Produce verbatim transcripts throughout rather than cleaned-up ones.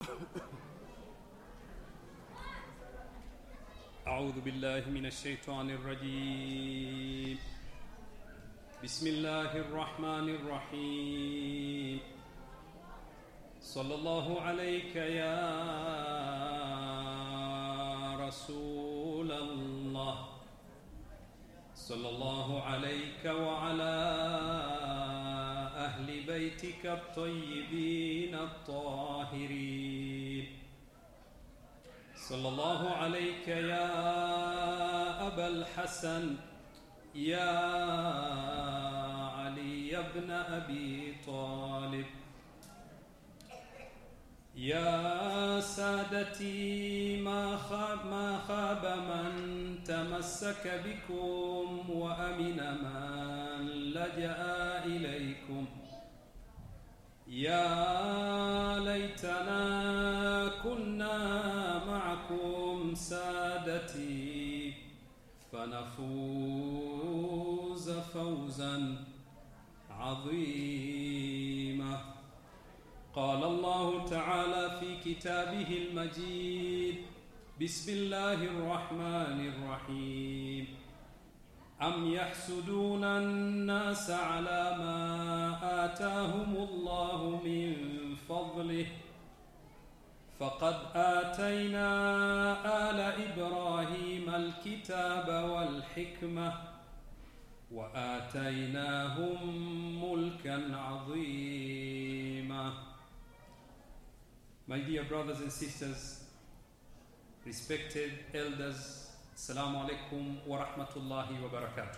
أعوذ بالله من الشيطان الرجيم. بسم الله الرحمن الرحيم. صلى الله عليك يا رسول الله. صلى الله عليك وعلى أهل بيتك الطيبين الطاهرين. صلى الله عليك يا أبا الحسن يا علي بن أبي طالب. يا سادتي ما خاب, ما خاب من تمسك بكم وأمن من لجأ إليكم. يا ليتنا كنا معكم سادتي فنفوز فوزا عظيما. قال الله تعالى في كتابه المجيد: بسم الله الرحمن الرحيم. أم يحسدون الناس على ما آتاهم الله من فضله فقد آتينا آل إبراهيم الكتاب والحكمة وآتيناهم ملكا عظيما. My dear brothers and sisters, respected elders, Assalamu alaikum wa rahmatullahi wa barakatuh.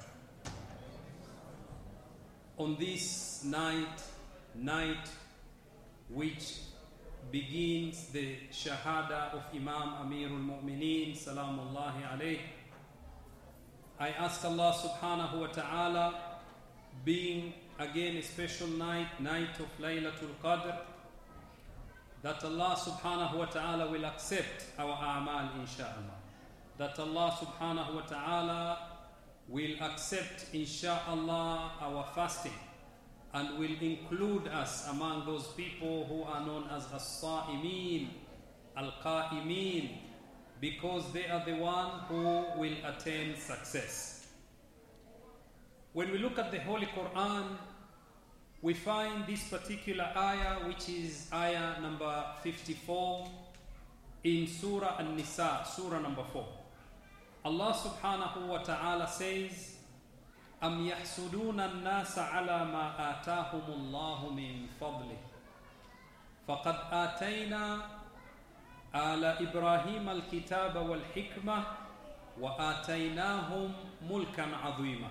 On this night, night which begins the Shahada of Imam Amirul Mu'mineen, Salamullahi alayh, I ask Allah subhanahu wa ta'ala, being again a special night, night of Laylatul Qadr, that Allah subhanahu wa ta'ala will accept our a'mal insha'Allah. That Allah subhanahu wa ta'ala will accept insha'Allah our fasting and will include us among those people who are known as as-sa'imeen, al-qa'imeen, because they are the one who will attain success. When we look at the Holy Quran, we find this particular ayah, which is ayah number fifty-four in Surah An-Nisa, Surah number four. Allah subhanahu wa ta'ala says, أَمْ يَحْسُدُونَ النَّاسَ عَلَى مَا آتَاهُمُ اللَّهُ مِنْ فَضْلِهِ فَقَدْ آتَيْنَا آلَ إِبْرَاهِيمَ الْكِتَابَ وَالْحِكْمَةَ وَآتَيْنَاهُمْ مُلْكًا عَظِيمًا.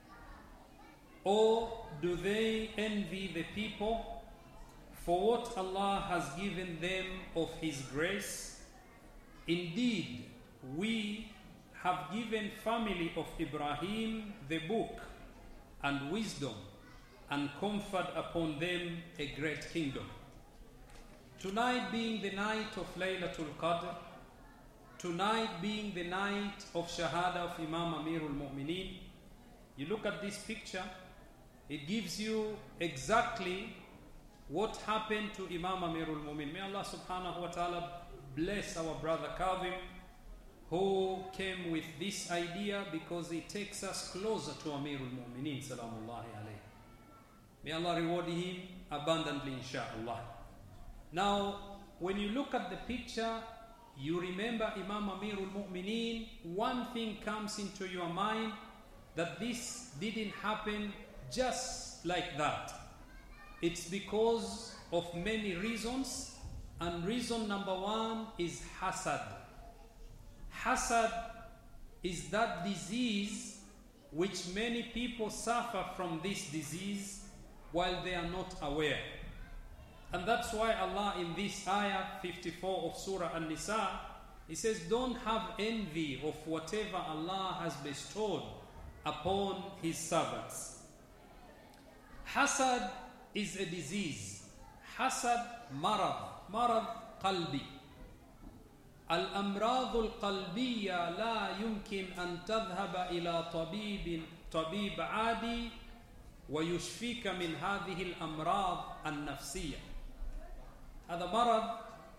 Or do they envy the people for what Allah has given them of His grace? Indeed, we have given family of Ibrahim the book and wisdom and conferred upon them a great kingdom. Tonight being the night of Laylatul Qadr, tonight being the night of Shahada of Imam Amirul Mu'mineen, you look at this picture, it gives you exactly what happened to Imam Amirul Mu'mineen. May Allah subhanahu wa ta'ala bless our brother Kavim, who came with this idea, because it takes us closer to Amirul Mu'mineen, salamullahi alayhi. May Allah reward him abundantly, insha'Allah. Now, when you look at the picture, you remember Imam Amirul Mu'mineen, one thing comes into your mind, that this didn't happen just like that. It's because of many reasons, and reason number one is hasad. Hasad is that disease which many people suffer from this disease while they are not aware. And that's why Allah in this ayah fifty-four of Surah An-Nisa, He says, don't have envy of whatever Allah has bestowed upon His servants. Hasad is a disease. Hasad marad, marad qalbi. الأمراض القلبية لا يمكن أن تذهب إلى طبيب طبيب عادي ويشفيك من هذه الأمراض النفسية. هذا مرض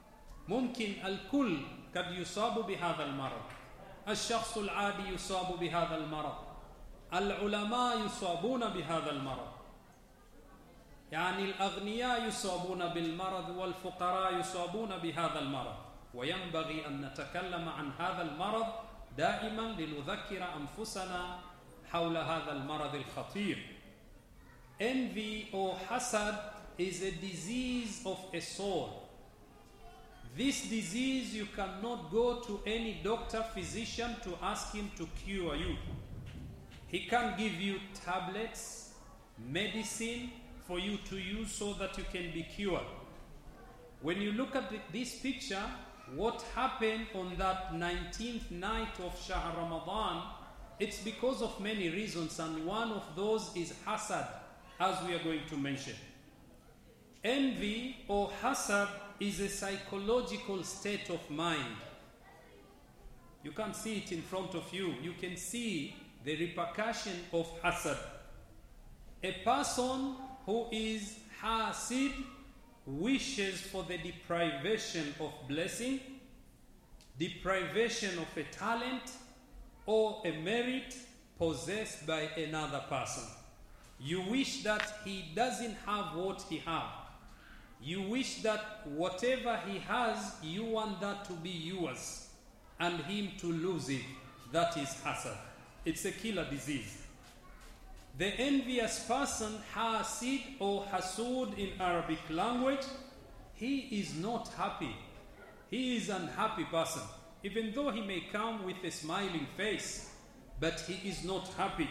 ممكن الكل قد يصاب بهذا المرض. الشخص العادي يصاب بهذا المرض. العلماء يصابون بهذا المرض. يعني الأغنياء يصابون بالمرض والفقراء يصابون بهذا المرض. وينبغي أن نتكلم عن هذا المرض دائما لنذكر أنفسنا حول هذا المرض الخطير. Envy or hasad is a disease of a soul. This disease, you cannot go to any doctor, physician to ask him to cure you. He can give you tablets, medicine for you to use so that you can be cured. When you look at the, this picture, what happened on that nineteenth night of Shahr Ramadan, it's because of many reasons, and one of those is hasad, as we are going to mention. Envy or hasad is a psychological state of mind. You can't see it in front of you. You can see the repercussion of hasad. A person who is hasid wishes for the deprivation of blessing, deprivation of a talent, or a merit possessed by another person. You wish that he doesn't have what he has. You wish that whatever he has, you want that to be yours, and him to lose it. That is hasad. It's a killer disease. The envious person, hasid or hasud in Arabic language, he is not happy. He is an unhappy person. Even though he may come with a smiling face, but he is not happy.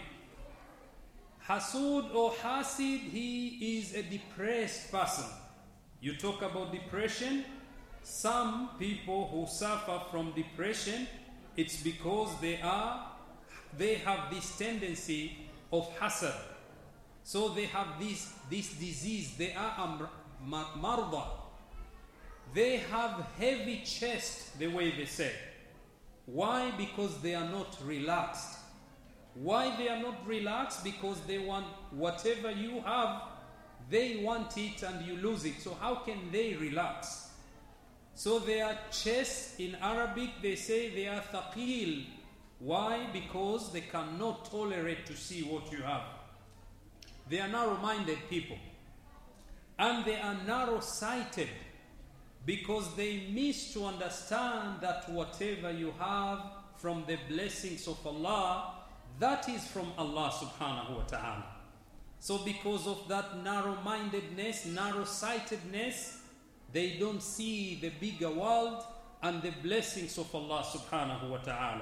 Hasud or hasid, he is a depressed person. You talk about depression, some people who suffer from depression, it's because they are, they have this tendency of hasad. So they have this, this disease, they are marda. They have heavy chest, the way they say. Why? Because they are not relaxed. Why they are not relaxed? Because they want whatever you have, they want it and you lose it. So how can they relax? So their chest, in Arabic, they say they are thaqil. Why? Because they cannot tolerate to see what you have. They are narrow-minded people. And they are narrow-sighted because they miss to understand that whatever you have from the blessings of Allah, that is from Allah subhanahu wa ta'ala. So because of that narrow-mindedness, narrow-sightedness, they don't see the bigger world and the blessings of Allah subhanahu wa ta'ala.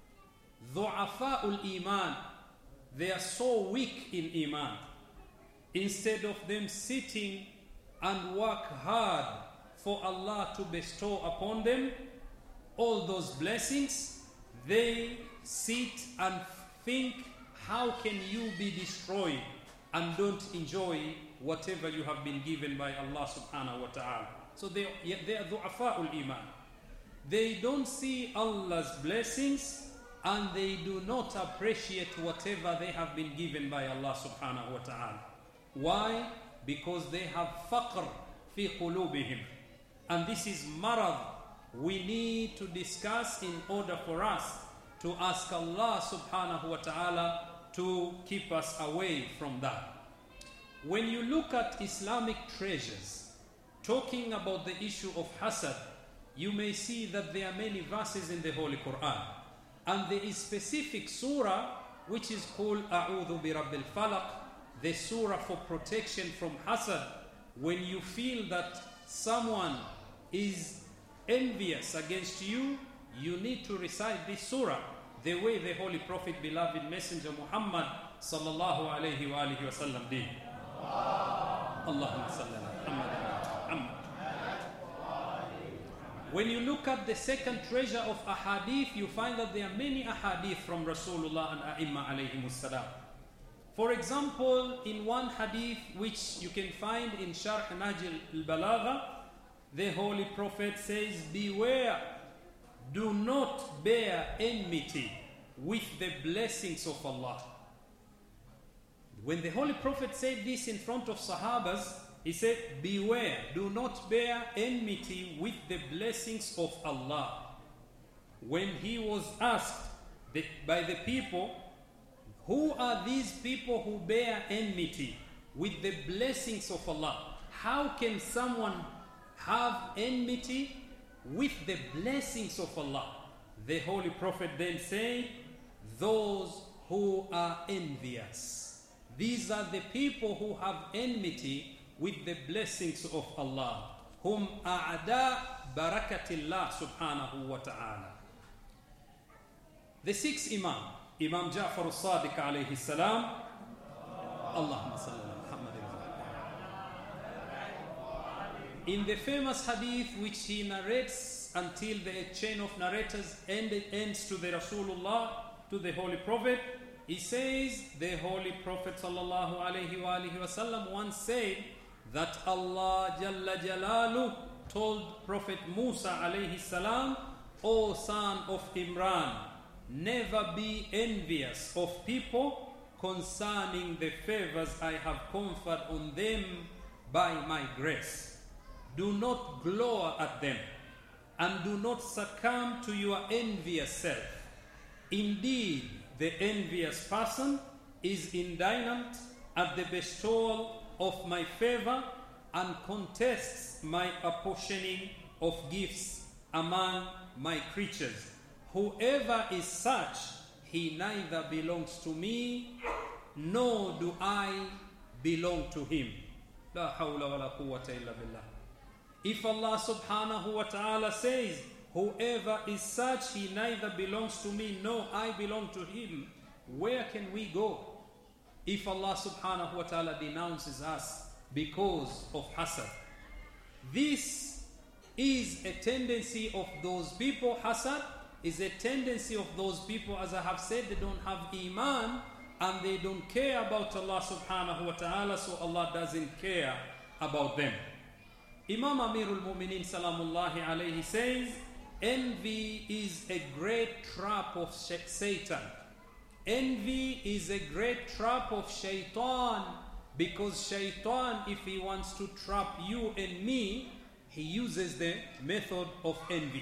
Du'afa'ul iman, they are so weak in iman. Instead of them sitting and work hard for Allah to bestow upon them all those blessings, they sit and think, how can you be destroyed and don't enjoy whatever you have been given by Allah subhanahu wa ta'ala. So they, they are du'afa'ul iman. They don't see Allah's blessings and they do not appreciate whatever they have been given by Allah subhanahu wa ta'ala. Why? Because they have faqr fi qulubihim. And this is marad we need to discuss in order for us to ask Allah subhanahu wa ta'ala to keep us away from that. When you look at Islamic treasures, talking about the issue of hasad, you may see that there are many verses in the Holy Quran. And there is specific surah which is called A'udhu bi Rabbil Falaq, the surah for protection from hasad. When you feel that someone is envious against you, you need to recite this surah the way the Holy Prophet, beloved Messenger Muhammad sallallahu alayhi wa alihi wa sallam did. Allahumma salli ala Muhammad. When you look at the second treasure of ahadith, you find that there are many ahadith from Rasulullah and A'imma alayhimus salam. For example, in one hadith which you can find in Sharh Nahj al-Balagha, the Holy Prophet says, beware, do not bear enmity with the blessings of Allah. When the Holy Prophet said this in front of Sahabas, He said, beware, do not bear enmity with the blessings of Allah. When he was asked the, by the people, who are these people who bear enmity with the blessings of Allah? How can someone have enmity with the blessings of Allah? The Holy Prophet then said, those who are envious. These are the people who have enmity with the blessings of Allah. Hum a'da barakatillah subhanahu wa ta'ala. The sixth Imam, Imam Ja'far al-Sadiq alayhi salam. Allahumma salli ala Muhammadin. In the famous hadith which he narrates until the chain of narrators ended, ends to the Rasulullah, to the Holy Prophet, he says, the Holy Prophet sallallahu alayhi wa alihi wasallam once said that Allah Jalla Jalalu told Prophet Musa alayhi salam, O son of Imran, never be envious of people concerning the favors I have conferred on them by my grace. Do not glower at them, and do not succumb to your envious self. Indeed, the envious person is indignant at the bestowal of my favor and contests my apportioning of gifts among my creatures. Whoever is such, he neither belongs to me, nor do I belong to him. La hawla wa la quwwata illa billah. If Allah subhanahu wa ta'ala says, whoever is such, he neither belongs to me, nor I belong to him, where can we go? If Allah subhanahu wa ta'ala denounces us because of hasad. This is a tendency of those people. Hasad is a tendency of those people, as I have said, they don't have iman and they don't care about Allah subhanahu wa ta'ala, so Allah doesn't care about them. Imam Amirul Mu'minin salamullahi alayhi says, envy is a great trap of Satan. Envy is a great trap of Shaitan, because Shaitan, if he wants to trap you and me, he uses the method of envy.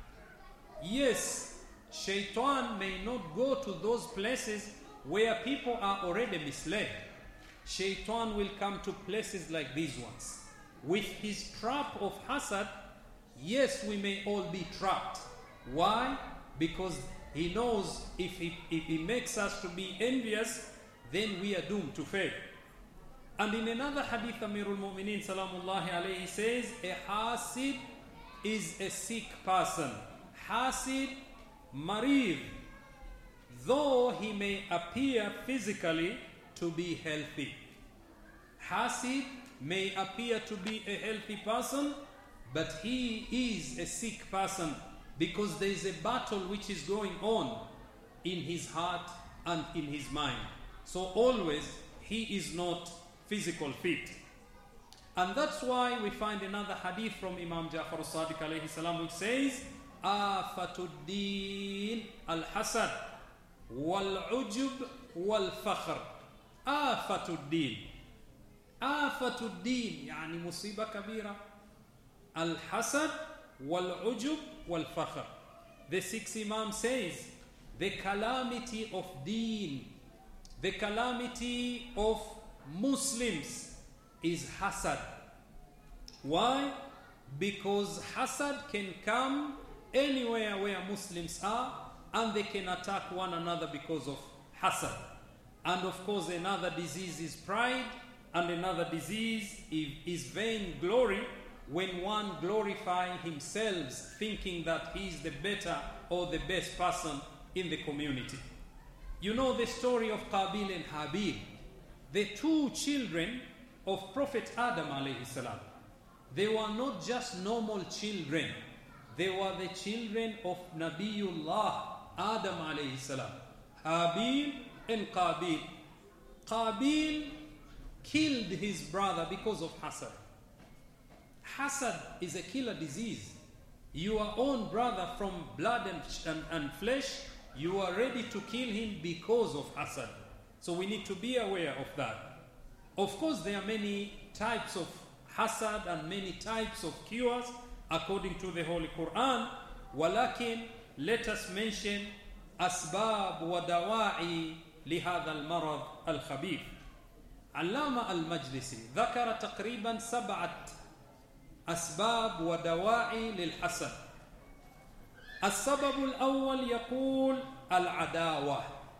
Yes, Shaitan may not go to those places where people are already misled. Shaitan will come to places like these ones. With his trap of hasad, yes, we may all be trapped. Why? Because he knows if he, if he makes us to be envious, then we are doomed to fail. And in another hadith, Amirul Mu'minin salamullahi alayhi says, a hasid is a sick person. Hasid, marid, though he may appear physically to be healthy. Hasid may appear to be a healthy person, but he is a sick person, because there is a battle which is going on in his heart and in his mind. So always he is not physical fit. And that's why we find another hadith from Imam Ja'far al-Sadiq alayhi salam, which says, Afatuddin al-hasad wal-ujub wal-fakhr. Afatuddin. Afatuddin, yani musiba kabira. Al-hasad wal-ujub wal-fakhr. The sixth Imam says, the calamity of deen, the calamity of Muslims is hasad. Why? Because hasad can come anywhere where Muslims are, and they can attack one another because of hasad. And of course, another disease is pride, and another disease is vain glory, when one glorifies himself thinking that he is the better or the best person in the community. You know the story of Qabil and Habil, the two children of Prophet Adam alayhi salam. They were not just normal children, they were the children of Nabiullah Adam alayhi salam. Habil and Qabil. Qabil killed his brother because of hasad. Hasad is a killer disease. Your own brother from blood and, and, and flesh, you are ready to kill him because of hasad. So we need to be aware of that. Of course, there are many types of hasad and many types of cures according to the Holy Quran. Walakin, let us mention أسباب ودواعي لهذا المرض الخبيث. علامة المجلسي ذكر تقريبا سبعة أسباب ودواعي للحسد. السبب الأول يقول العداوة.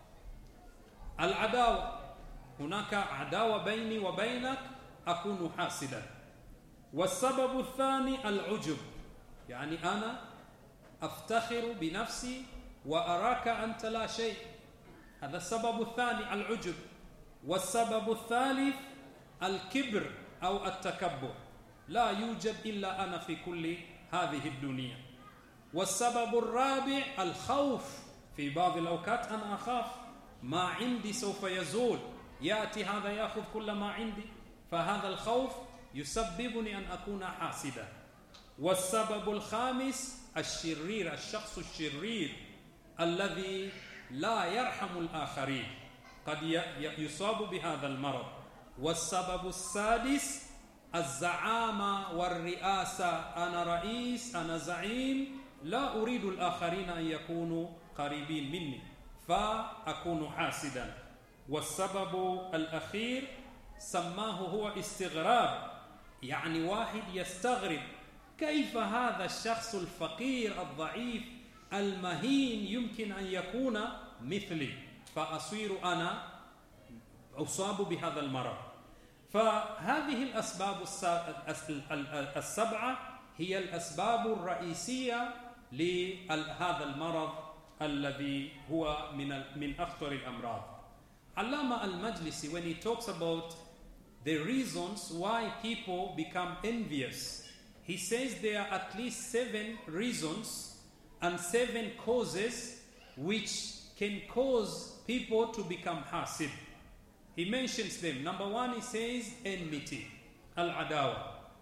العداوة، هناك عداوة بيني وبينك أكون حاسدا. والسبب الثاني العجب، يعني أنا أفتخر بنفسي وأراك أنت لا شيء، هذا السبب الثاني العجب. والسبب الثالث الكبر أو التكبر، لا يوجد إلا أنا في كل هذه الدنيا. والسبب الرابع الخوف، في بعض الأوقات أنا أخاف ما عندي سوف يزول، يأتي هذا يأخذ كل ما عندي، فهذا الخوف يسببني أن أكون حاسدا. والسبب الخامس الشرير، الشخص الشرير الذي لا يرحم الآخرين قد يصاب بهذا المرض. والسبب السادس الزعامة والرئاسة، أنا رئيس، أنا زعيم، لا أريد الآخرين أن يكونوا قريبين مني فأكون حاسدا. والسبب الأخير سماه هو استغراب، يعني واحد يستغرب كيف هذا الشخص الفقير الضعيف المهين يمكن أن يكون مثلي، فأصير أنا أصاب بهذا المرض. فهذه الأسباب السبعة هي الأسباب الرئيسية لهذا المرض الذي هو من من أخطر الأمراض. Allama al-Majlisi, when he talks about the reasons why people become envious, he says there are at least seven reasons and seven causes which can cause people to become hasid. He mentions them. Number one, he says enmity, al-adawa.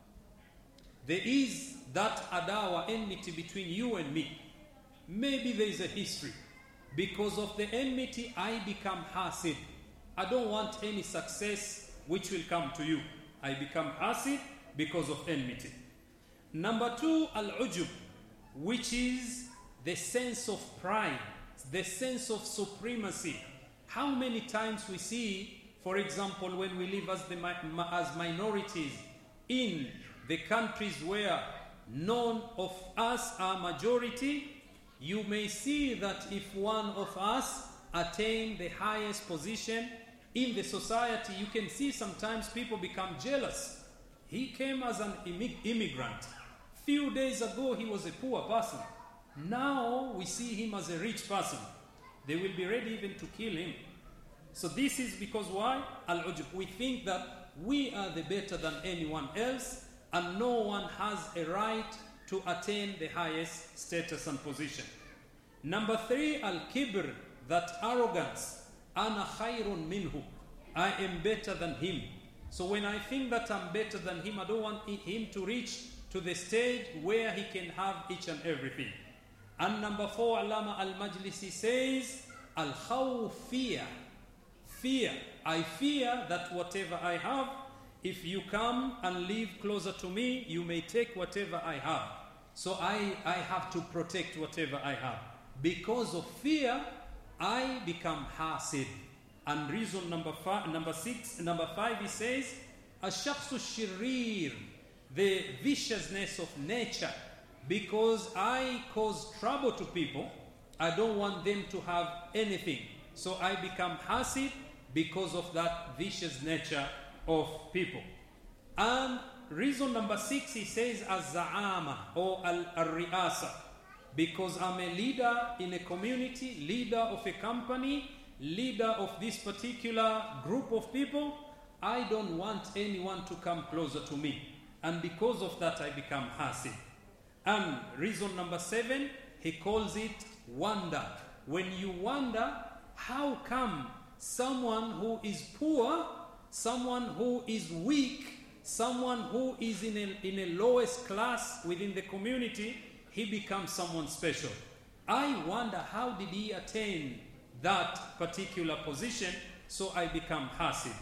There is that adawa, enmity between you and me. Maybe there is a history. Because of the enmity, I become hasid. I don't want any success which will come to you. I become hasid because of enmity. Number two, al-ujub, which is the sense of pride, the sense of supremacy. How many times we see, for example, when we live as, the, as minorities in the countries where none of us are majority, you may see that if one of us attain the highest position in the society, you can see sometimes people become jealous. He came as an immigrant. Few days ago, he was a poor person. Now we see him as a rich person. They will be ready even to kill him. So this is because why? Al-ujub. We think that we are the better than anyone else and no one has a right to attain the highest status and position. Number three, al-kibr, that arrogance. Ana khayrun minhu. I am better than him. So when I think that I'm better than him, I don't want him to reach to the stage where he can have each and everything. And number four, Allama al-Majlisi says, al-khawf, fear. Fear. I fear that whatever I have, if you come and live closer to me, you may take whatever I have. So I, I have to protect whatever I have. Because of fear, I become hasid. And reason number five, number six, number five, he says, ash-shakhsu shirir, the viciousness of nature. Because I cause trouble to people, I don't want them to have anything. So I become hasid because of that vicious nature of people. And reason number six, he says, az-za'ama or al-ri'asa. Because I'm a leader in a community, leader of a company, leader of this particular group of people, I don't want anyone to come closer to me. And because of that, I become hasid. And reason number seven, he calls it wonder. When you wonder, how come someone who is poor, someone who is weak, someone who is in a, in a lowest class within the community, he becomes someone special. I wonder how did he attain that particular position, so I become hasid.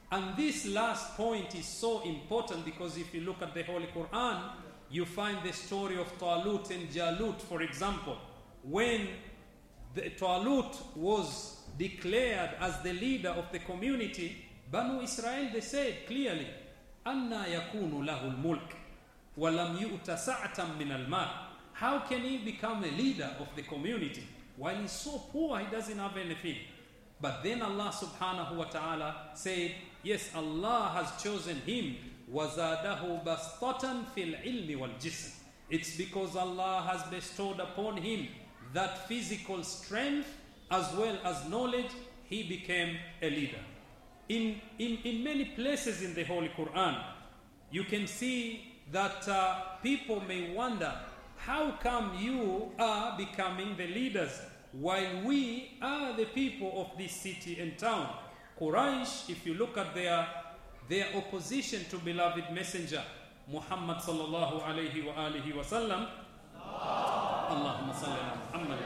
And this last point is so important because if you look at the Holy Quran, you find the story of Talut and Jalut, for example. When the Talut was declared as the leader of the community, Banu Israel, they said clearly, أَنَّا يَكُونُ لَهُ الْمُلْكِ وَلَمْ يُؤْتَ سَعْةً مِنَ الْمَالِ. How can he become a leader of the community while he's so poor, he doesn't have anything? But then Allah subhanahu wa ta'ala said, yes, Allah has chosen him. وَزَادَهُ بَسْطَةً فِي الْعِلْمِ وَالْجِسْمِ. It's because Allah has bestowed upon him that physical strength as well as knowledge, he became a leader. In, in, in many places in the Holy Quran, you can see that uh, people may wonder, how come you are becoming the leaders while we are the people of this city and town? Quraysh, if you look at their, their opposition to beloved messenger, Muhammad sallallahu alayhi wa alihi wa sallam, Allahumma salli ala Muhammad.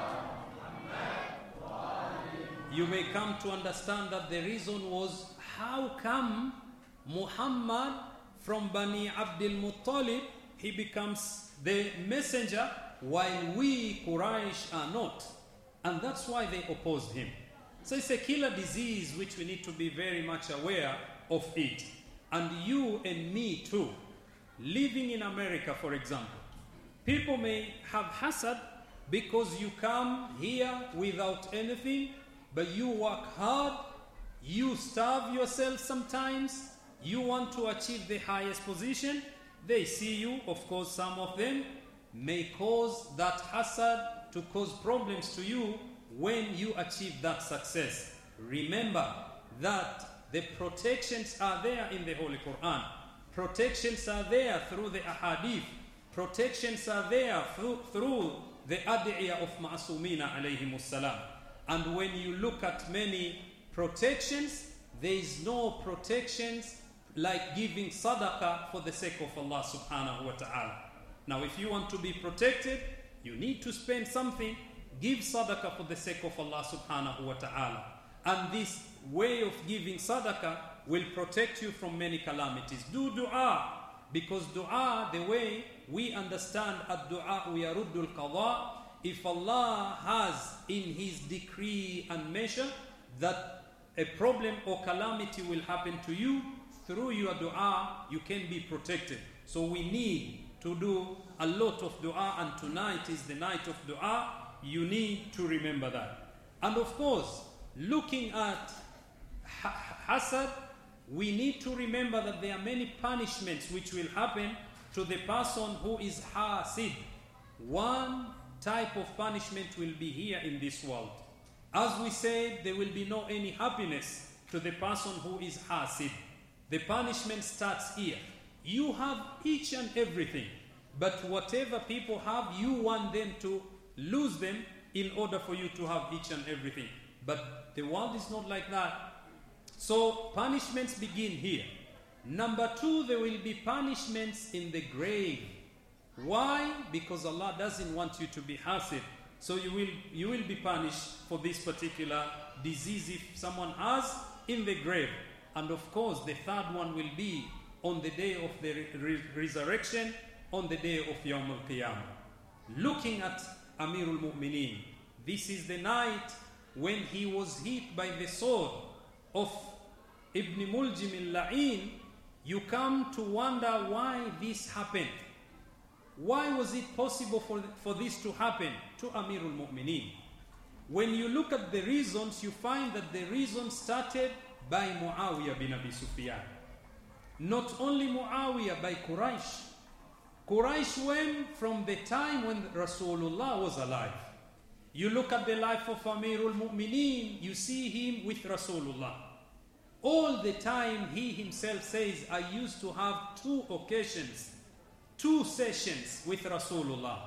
You may come to understand that the reason was, how come Muhammad from Bani Abdul Muttalib, he becomes the messenger while we Quraysh are not? And that's why they opposed him. So it's a killer disease which we need to be very much aware of it. And you and me too, living in America, for example, people may have hasad because you come here without anything, but you work hard, you starve yourself sometimes, you want to achieve the highest position. They see you, of course, some of them may cause that hasad to cause problems to you when you achieve that success. Remember that the protections are there in the Holy Quran. Protections are there through the ahadith. Protections are there through, through the ad'iyah of Ma'asumina alayhimus salam. And when you look at many protections, there is no protections like giving sadaqah for the sake of Allah subhanahu wa ta'ala. Now, if you want to be protected, you need to spend something. Give sadaqah for the sake of Allah subhanahu wa ta'ala. And this way of giving sadaqah will protect you from many calamities. Do dua, because dua, the way we understand ad-dua yaruddul qada, if Allah has in his decree and measure that a problem or calamity will happen to you, through your dua, you can be protected. So we need to do a lot of dua, and tonight is the night of dua. You need to remember that. And of course, looking at hasad, we need to remember that there are many punishments which will happen to the person who is hasid. One type of punishment will be here in this world. As we said, there will be no any happiness to the person who is hasid. The punishment starts here. You have each and everything, but whatever people have, you want them to lose them in order for you to have each and everything. But the world is not like that. So punishments begin here. Number two, there will be punishments in the grave. Why? Because Allah doesn't want you to be hasid. So you will, you will be punished for this particular disease if someone has in the grave. And of course, the third one will be on the day of the re- resurrection, on the day of Yawm al-Qiyamah. Looking at Amirul Mu'mineen, this is the night when he was hit by the sword of Ibn Muljim al-La'in. You come to wonder why this happened. Why was it possible for, for this to happen to Amirul Mu'mineen? When you look at the reasons, you find that the reason started by Muawiyah bin Abi Sufyan. Not only Muawiyah, by Quraysh. Quraysh went from the time when Rasulullah was alive. You look at the life of Amirul Mu'mineen, you see him with Rasulullah. All the time he himself says, I used to have two occasions, two sessions with Rasulullah,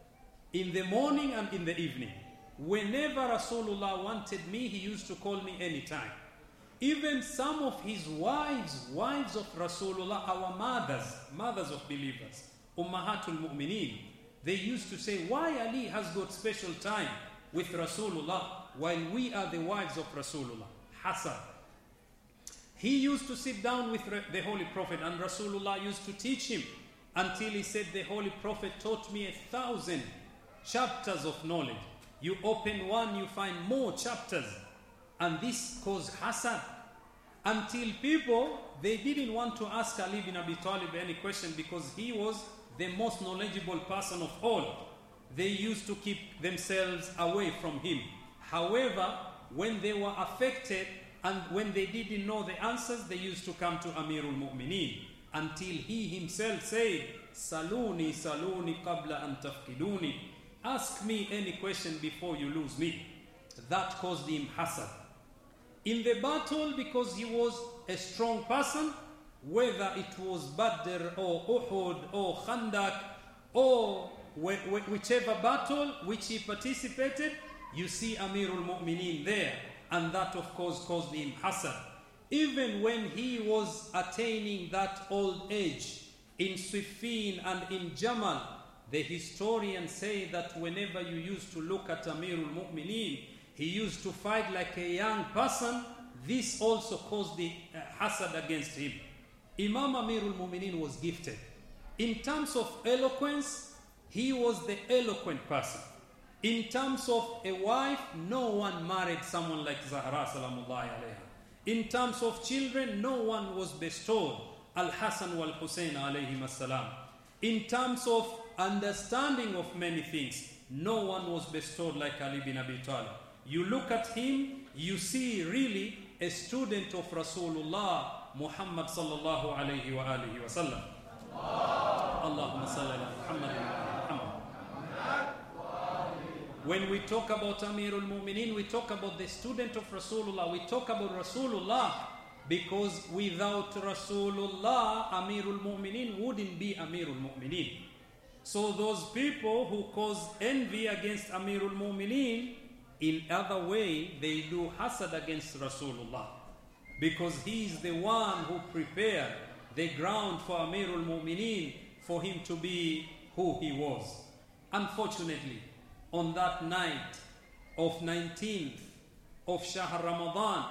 in the morning and in the evening. Whenever Rasulullah wanted me, he used to call me anytime. Even some of his wives, wives of Rasulullah, our mothers, mothers of believers, Ummahatul Mu'mineen, they used to say, why Ali has got special time with Rasulullah while we are the wives of Rasulullah? Hassan. He used to sit down with the Holy Prophet, and Rasulullah used to teach him until he said, the Holy Prophet taught me a thousand chapters of knowledge. You open one, you find more chapters. And this caused hasad. Until people, they didn't want to ask Ali bin Abi Talib any question because he was the most knowledgeable person of all. They used to keep themselves away from him. However, when they were affected and when they didn't know the answers, they used to come to Amirul Mu'mineen until he himself said, Saluni, Saluni qabla an tafkiduni. Ask me any question before you lose me. That caused him hasad. In the battle, because he was a strong person, whether it was Badr or Uhud or Khandak or whichever battle which he participated, you see Amirul Mu'mineen there, and that of course caused him hasad. Even when he was attaining that old age in Siffin and in Jamal, the historians say that whenever you used to look at Amirul Mu'mineen, he used to fight like a young person. This also caused the uh, hasad against him. Imam Amirul Mu'mineen was gifted. In terms of eloquence, he was the eloquent person. In terms of a wife, no one married someone like Zahra salamullahi alayha. In terms of children, no one was bestowed Al-Hasan wal-Hussein alayhim as-salam. In terms of understanding of many things, no one was bestowed like Ali bin Abi Talib. You look at him, you see really a student of Rasulullah Muhammad sallallahu alayhi wa alihi wa sallam. Allahumma salli ala Muhammad wa Muhammad. When we talk about Amirul Mu'mineen, we talk about the student of Rasulullah. We talk about Rasulullah because without Rasulullah, Amirul Mu'mineen wouldn't be Amirul Mu'mineen. So those people who cause envy against Amirul Mu'mineen, in other way, they do hasad against Rasulullah because he is the one who prepared the ground for Amirul Mu'mineen for him to be who he was. Unfortunately, on that night of nineteenth of Shahr Ramadan,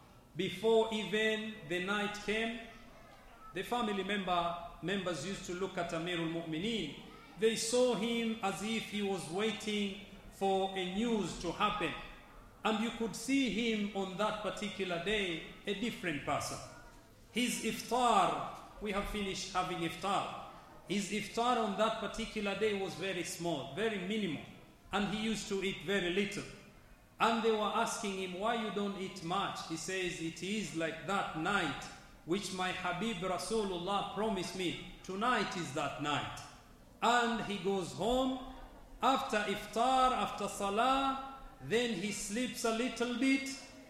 before even the night came, the family member members used to look at Amirul Mu'mineen. They saw him as if he was waiting for a news to happen. And you could see him on that particular day, a different person. His iftar, we have finished having iftar. His iftar on that particular day was very small, very minimal. And he used to eat very little. And they were asking him, why you don't eat much? He says, it is like that night which my Habib Rasulullah promised me. Tonight is that night. And he goes home. After iftar, after salah, then he sleeps a little bit.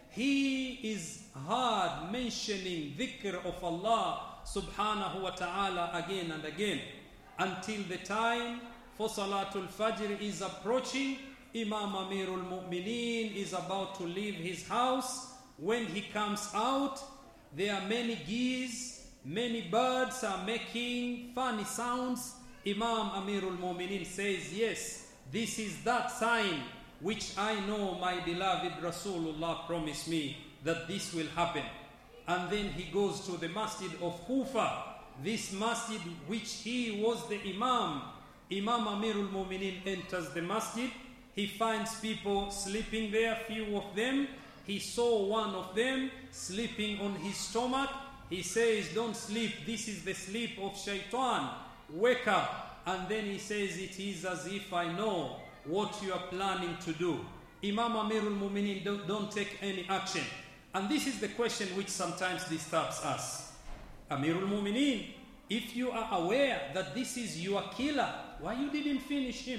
He is hard mentioning dhikr of Allah subhanahu wa ta'ala again and again until the time for Salatul Fajr is approaching. Imam Amirul Mu'mineen is about to leave his house. When he comes out, there are many geese, many birds are making funny sounds. Imam Amirul Mu'mineen says, yes, this is that sign which I know my beloved Rasulullah promised me that this will happen. And then he goes to the masjid of Kufa, this masjid which he was the Imam. Imam Amirul Mu'mineen enters the masjid. He finds people sleeping there, few of them. He saw one of them sleeping on his stomach. He says, don't sleep, this is the sleep of shaitan. Wake up. And then he says, it is as if I know what you are planning to do. Imam Amirul Mu'mineen, don't, don't take any action. And this is the question which sometimes disturbs us. Amirul Mu'mineen, if you are aware that this is your killer, why you didn't finish him?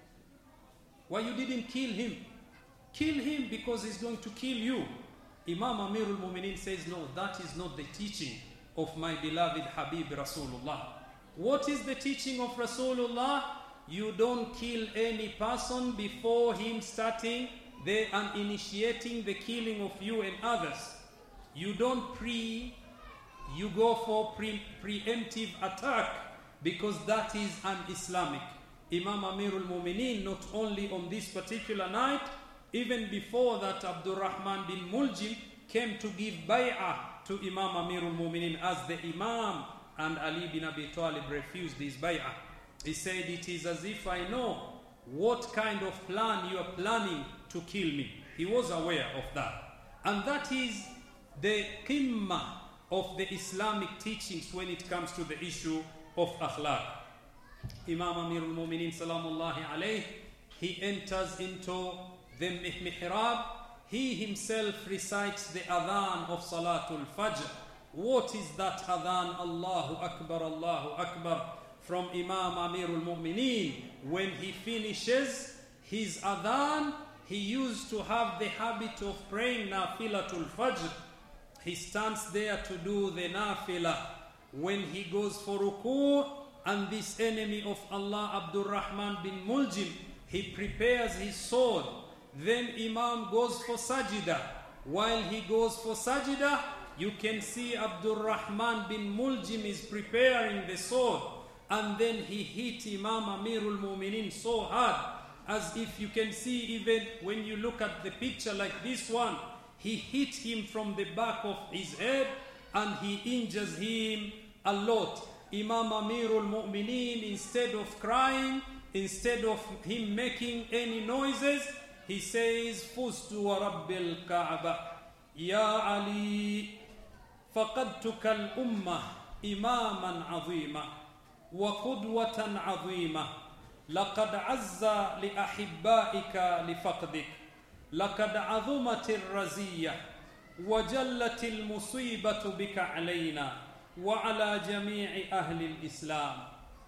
Why you didn't kill him? Kill him because he's going to kill you. Imam Amirul Mu'mineen says, no, that is not the teaching of my beloved Habib Rasulullah. What is the teaching of Rasulullah? You don't kill any person before him starting the, and initiating the killing of you and others. You don't pre, you go for pre, preemptive attack because that is un-Islamic. Imam Amirul Mu'mineen, not only on this particular night, even before that, Abdurrahman bin Muljim came to give bay'ah to Imam Amirul Mu'minin as the Imam, and Ali bin Abi Talib refused his bay'ah. He said, it is as if I know what kind of plan you are planning to kill me. He was aware of that. And that is the qimma of the Islamic teachings when it comes to the issue of akhlaq. Imam Amirul Mu'minin salamullahi alayh, he enters into the mihrab. He himself recites the adhan of Salatul Fajr. What is that adhan? Allahu Akbar, Allahu Akbar, from Imam Amirul Mu'minin. When he finishes his adhan, he used to have the habit of praying Nafilatul Fajr. He stands there to do the Nafila. When he goes for ruku', and this enemy of Allah, Abdul Rahman bin Muljim, he prepares his sword. Then Imam goes for sajida. While he goes for sajida, you can see Abdul Rahman bin Muljim is preparing the sword. And then he hit Imam Amirul Mu'minin so hard, as if you can see even when you look at the picture like this one, he hit him from the back of his head and he injures him a lot. Imam Amirul Mu'minin, instead of crying, instead of him making any noises, he says, Fustu wa Rabbil Kaaba, Ya Ali, faqadtuka al-ummah imaman azima, wa qudwatan azima, laqad azza li ahibbaika li faqdik, laqad azumat al-raziyya, wa jallat al-musibatu bika alayna, wa ala jami'i ahli al-Islam.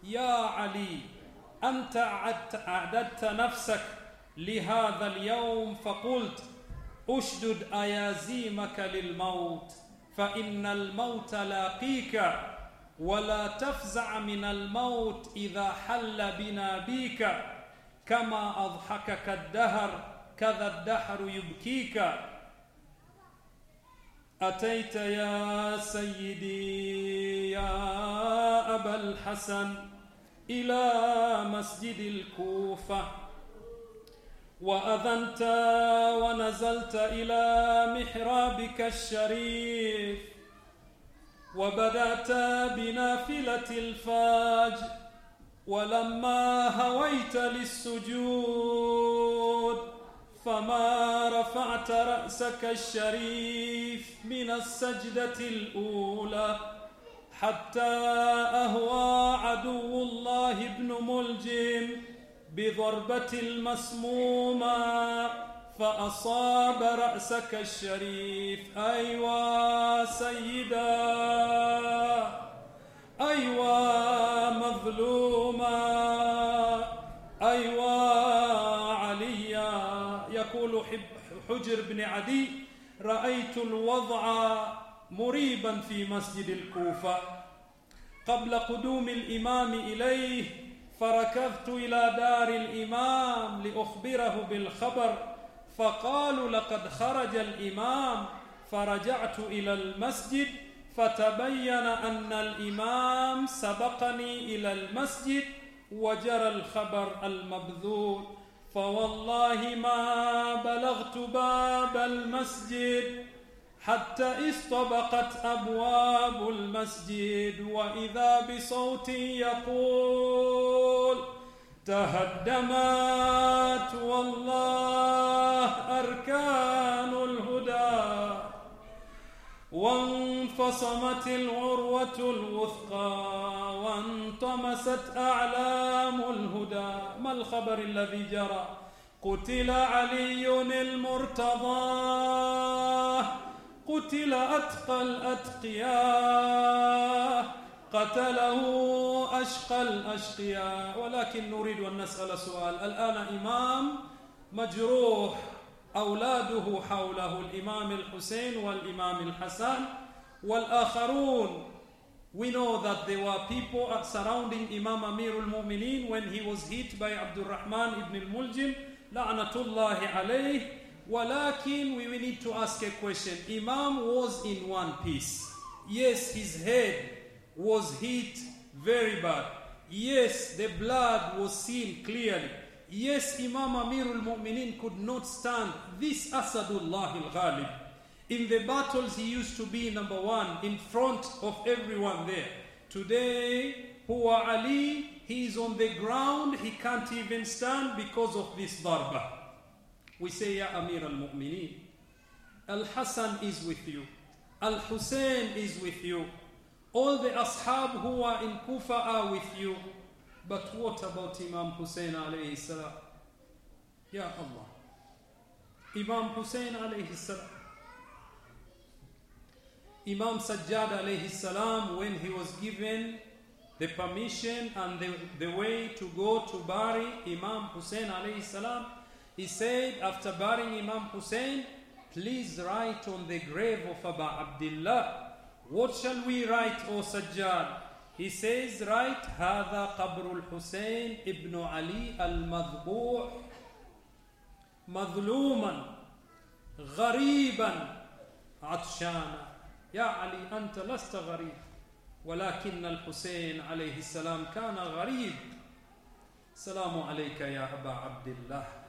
Ya Ali, anta a'dadta nafsak لهذا اليوم فقلت أشدد أيازيمك للموت فإن الموت لاقيك ولا تفزع من الموت إذا حل بنا بيك كما أضحكك الدهر كذا الدهر يبكيك أتيت يا سيدي يا أبا الحسن إلى مسجد الكوفة وأذنت ونزلت إلى محرابك الشريف وبدأت بنافلة الفجر ولما هويت للسجود فما رفعت رأسك الشريف من السجدة الأولى حتى أهوى عدو الله ابن ملجم بضربة المسمومة فأصاب رأسك الشريف. أيوا سيدا أيوا مظلوما أيوا عليا. يقول حجر بن عدي رأيت الوضع مريبا في مسجد الكوفة قبل قدوم الإمام إليه فركضت إلى دار الإمام لأخبره بالخبر فقالوا لقد خرج الإمام فرجعت إلى المسجد فتبين أن الإمام سبقني إلى المسجد وجرى الخبر المبذول فوالله ما بلغت باب المسجد حتى استبقت أبواب المسجد وإذا بصوت يقول تهدمت والله أركان الهدى وانفصمت العروة الوثقى وانطمست أعلام الهدى. ما الخبر الذي جرى؟ قتل علي المرتضى قتل أتقى الأتقياء قتله أشقى الأشقياء. ولكن نريد أن نسأل سؤال. الآن إمام مجروح أولاده حوله الإمام الحسين والإمام الحسن والآخرون. We know that there were people surrounding Imam Amirul Mu'minin when he was hit by Abdul Rahman ibn al-Muljim la'natullahi alayh. Walakin we need to ask a question. Imam was in one piece. Yes, his head was hit very bad. Yes, the blood was seen clearly. Yes, Imam Amirul Mu'minin could not stand this Asadullah al-Ghalib. In the battles, he used to be number one, in front of everyone there. Today, Huwa Ali, he is on the ground, he can't even stand because of this darba. We say, Ya Amir al-Mu'mineen, Al-Hassan is with you. Al-Hussein is with you. All the ashab who are in Kufa are with you. But what about Imam Hussein alayhi salam? Ya Allah. Imam Hussein alayhi salam. Imam Sajjad alayhi salam, when he was given the permission and the, the way to go to bury Imam Hussein alayhi salam, he said, after burying Imam Hussein, please write on the grave of Abu Abdullah. What shall we write, O Sajjad? He says, write, هذا قبر الحسين ابن علي المذبوح مظلوما غريبا عطشانا. يا علي أنت لست غريب ولكن الحسين عليه السلام كان غريب. السلام عليك يا أبا عبد الله.